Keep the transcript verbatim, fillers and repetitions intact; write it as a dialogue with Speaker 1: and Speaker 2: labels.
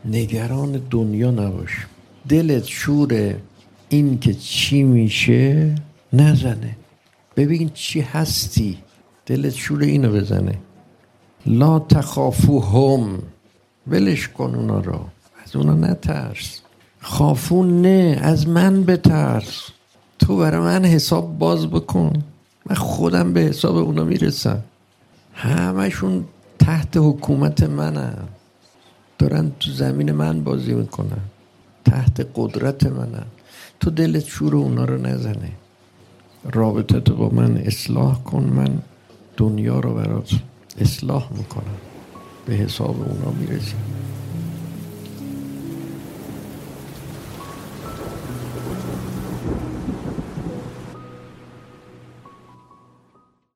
Speaker 1: نگران دنیا نباش. دلت شور این که چی میشه نزنه. ببین چی هستی، دلت شور اینو بزنه. لا تخافوهم، ولش کن اونا رو، از اونا نترس. خافون نه، از من بترس. تو برای من حساب باز بکن، من خودم به حساب اونا میرسم. همشون تحت حکومت منن، دارن تو زمین من بازی میکنن، تحت قدرت منن. تو دلت شور اونا رو نزنه. رابطه تو با من اصلاح کن، من دنیا رو برات اصلاح میکنم، به حساب اونا میرسیم.